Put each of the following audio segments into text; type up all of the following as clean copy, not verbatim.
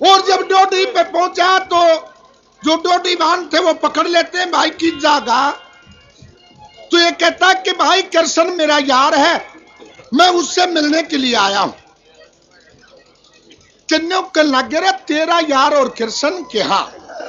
और जब डोडी पे पहुंचा तो जो डोडी वाहन थे वो पकड़ लेते हैं, भाई की जागा। तो ये कहता कि भाई कृष्ण मेरा यार है, मैं उससे मिलने के लिए आया हूं। किन्नों के लगे रहे तेरा यार और कृष्ण के हां।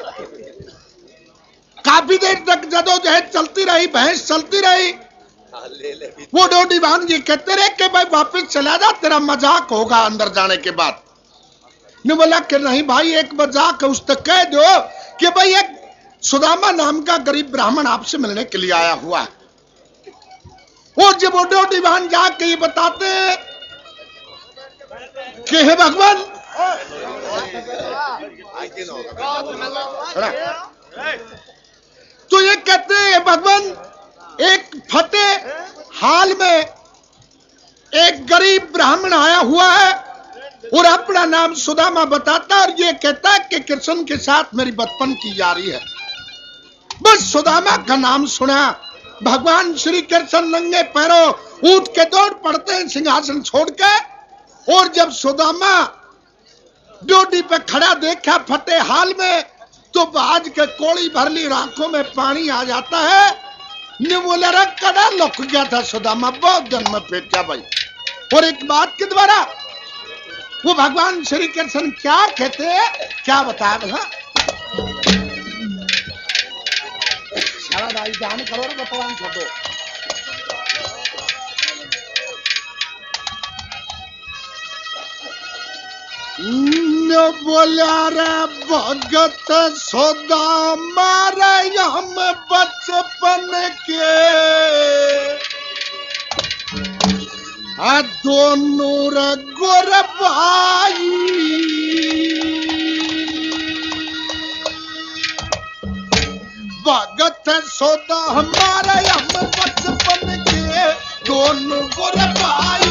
काफी देर तक जदोजहद चलती रही, बहस चलती रही। वो डोडी वाहन ये कहते रहे कि भाई वापस चला जा, तेरा मजाक होगा अंदर जाने के बाद। ने बोला कि नहीं भाई, एक मजाक उस तक कह दो कि भाई एक सुदामा नाम का गरीब ब्राह्मण आपसे मिलने के लिए आया हुआ है। और जब वो डोडी वाहन जाके ये बताते कि हे भगवान, तो ये कहते हैं भगवान, एक फतेह हाल में एक गरीब ब्राह्मण आया हुआ है और अपना नाम सुदामा बताता और ये कहता है कि कृष्ण के साथ मेरी बचपन की यारी है। बस सुदामा का नाम सुना, भगवान श्री कृष्ण नंगे पैरों ऊंट के दौड़ पड़ते हैं सिंहासन छोड़ के। और जब सुदामा डोडी पे खड़ा देखा फतेह हाल में, तो बाज के कोड़ी भरली आंखों में पानी आ जाता है। निमोलरा कड़ा लुक गया था सुदामा, बहुत जन्म पेटा भाई। और एक बात के द्वारा वो भगवान श्री कृष्ण क्या कहते हैं, क्या बताया भला? सारा दाई जान करो रे भगवान छोड़ो। न बोला रे भगत सुदामा रे हम बचपन के, दोनों रे गोर भाई। भगत सुदामा रे हम बचपन के, दोनों गोर भाई।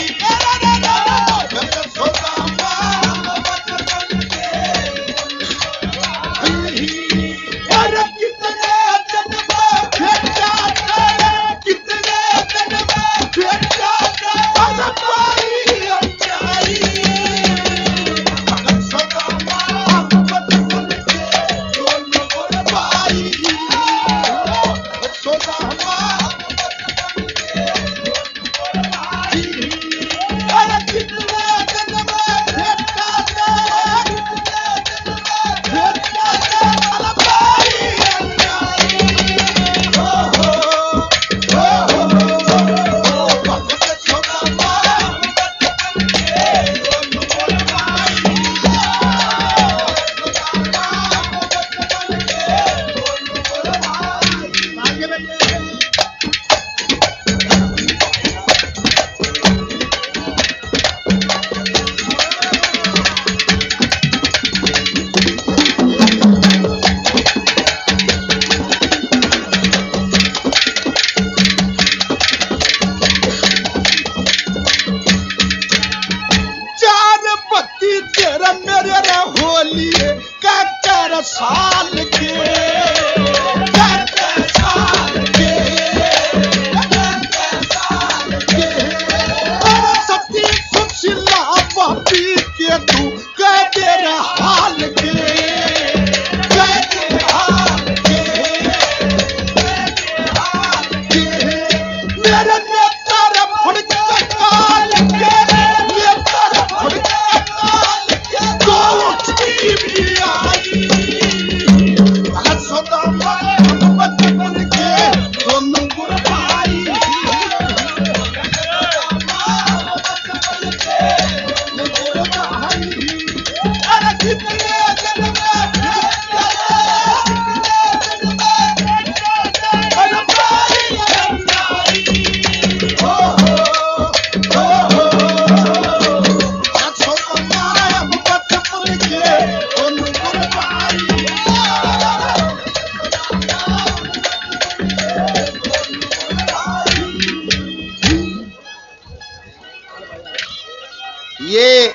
ये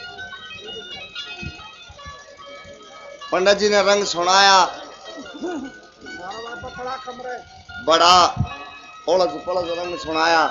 पंडित जी ने रंग सुनाया बड़ा ओलज पलज रंग सुनाया।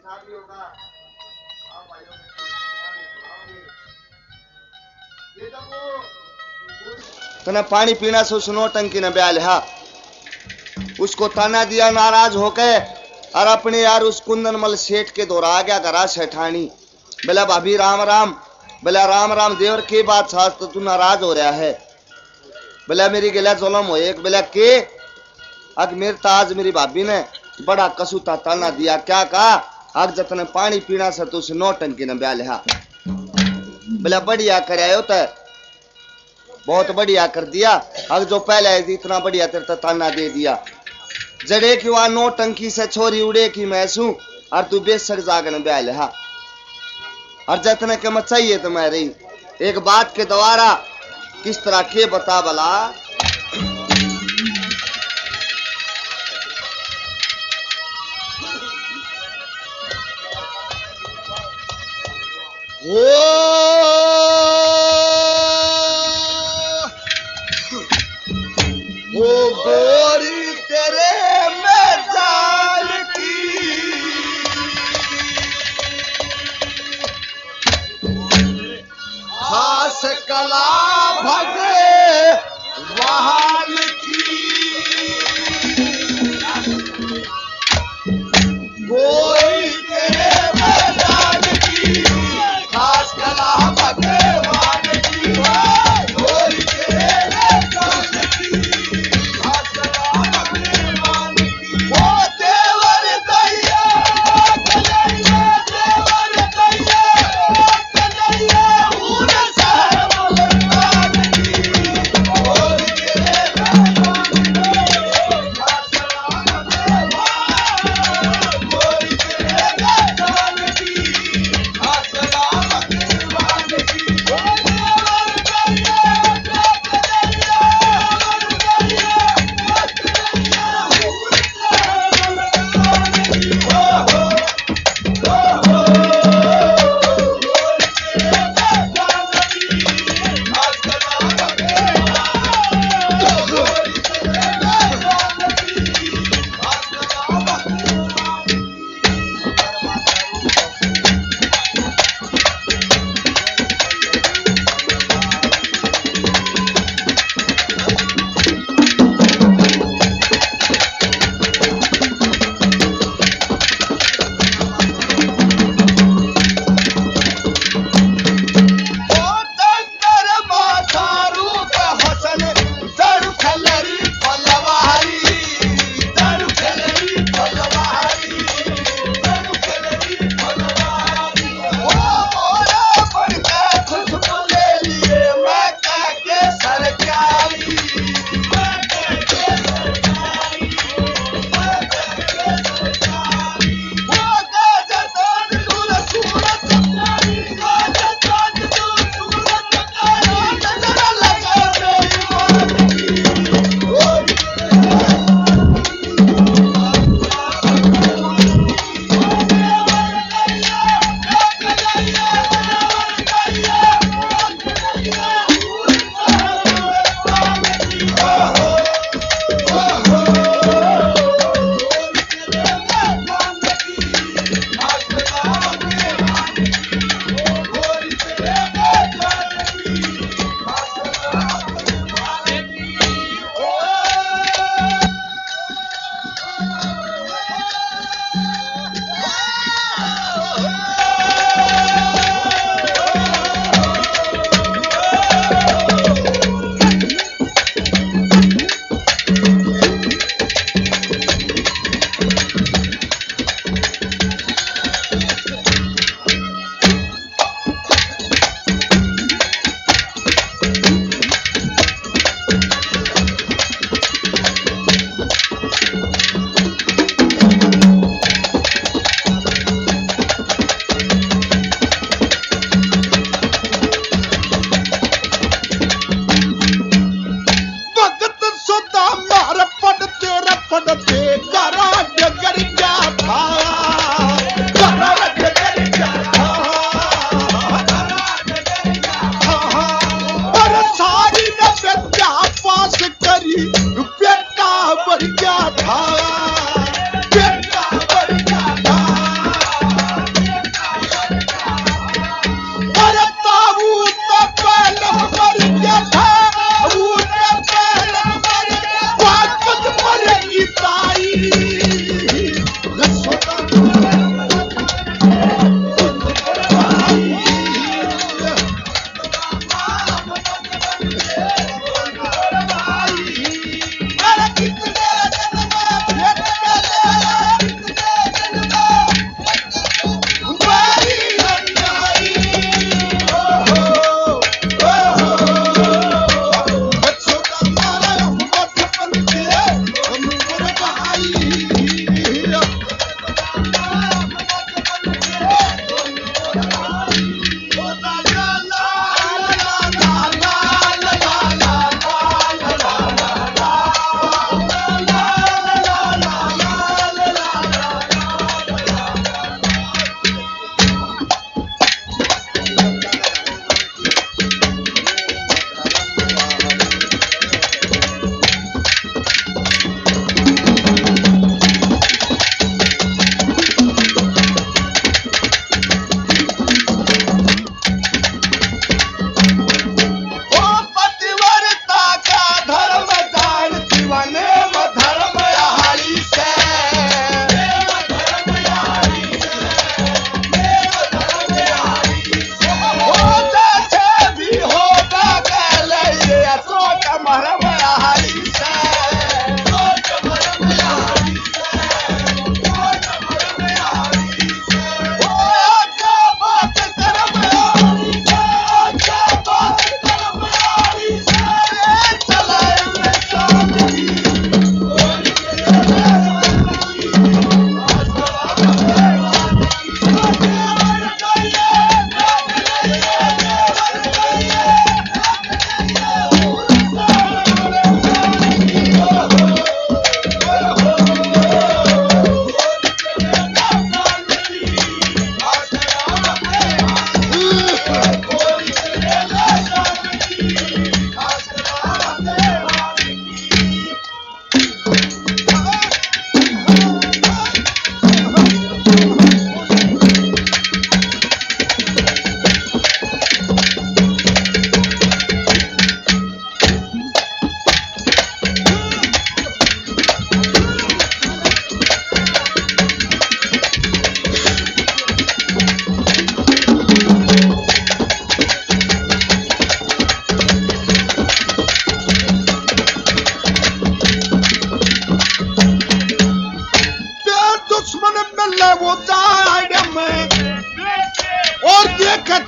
तने पानी पीना से उस नौटंकी ने ब्याह लिया, उसको ताना दिया नाराज होके, और अपने यार उस कुंदनमल सेठ के दौरा आ गया घरा सेठानी। बोला भाभी राम राम। बोला राम राम देवर की बात सास तो तू नाराज हो रहा है। बोला मेरी गिला जुलम हो एक। बोला के अग मेरे ताज मेरी भाभी ने बड़ा कसूता ताना दिया, क्या कहा अग जतने पानी पीना से तो उस नौटंकी ने ब्याह लिया। बोला बढ़िया करायो तो बहुत बढ़िया कर दिया, अग जो पहले आई थी इतना बढ़िया तेरे ताना दे दिया। जड़े की वहां नौटंकी से छोरी उड़े की मैसू और तू बेसक जागन ब्याह लिया। और जतने के मत चाहिए तो मैं रही एक बात के द्वारा किस तरह के बता बला। ओ गोरी तेरे में जान की खास कला भगे वहाल की। गोरी तेरे में जान की खास कला भगे वहाल की। गोरी तेरे में जान की खास कला भगे वहाल की। वो देवर दैया कन्हैया, देवर दैया कन्हैया, उन शहर बोलता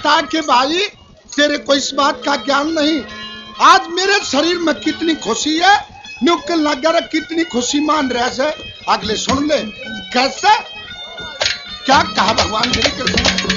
बता के भाई तेरे को इस बात का ज्ञान नहीं, आज मेरे शरीर में कितनी खुशी है, नुक लगा कितनी खुशी मान रहे से। अगले सुन ले कैसे क्या कहा भगवान श्री कृष्ण।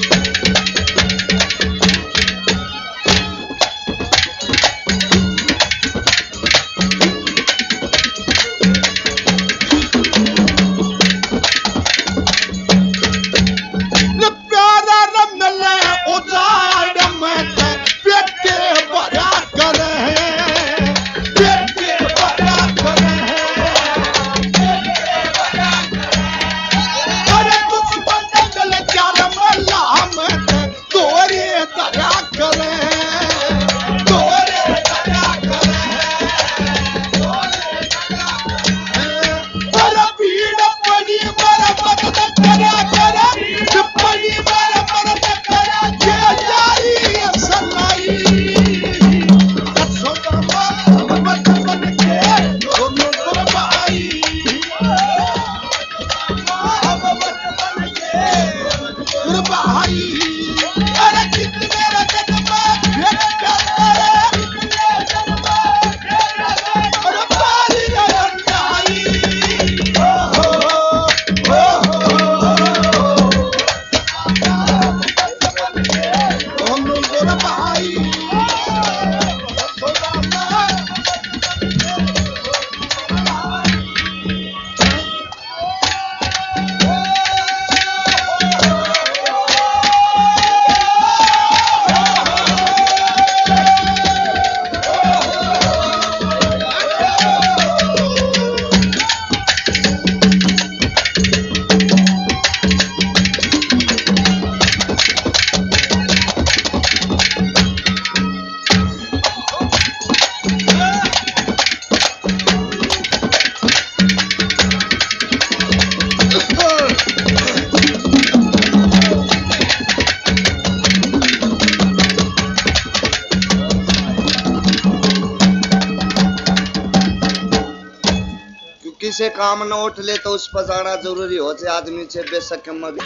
से काम न उठ ले तो उस पर जाना जरूरी हो जाए आदमी से बेशक मत।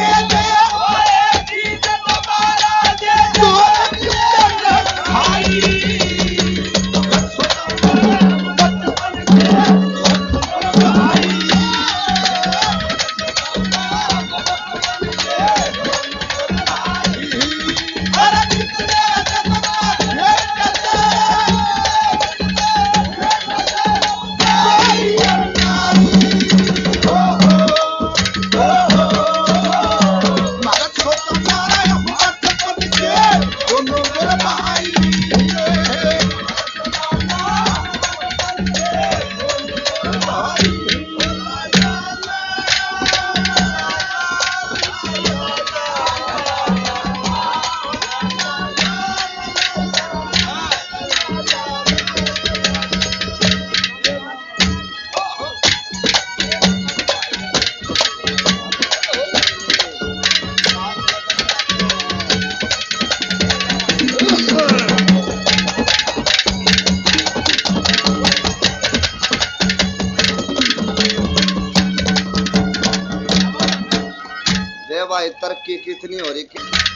भाई कितनी हो रही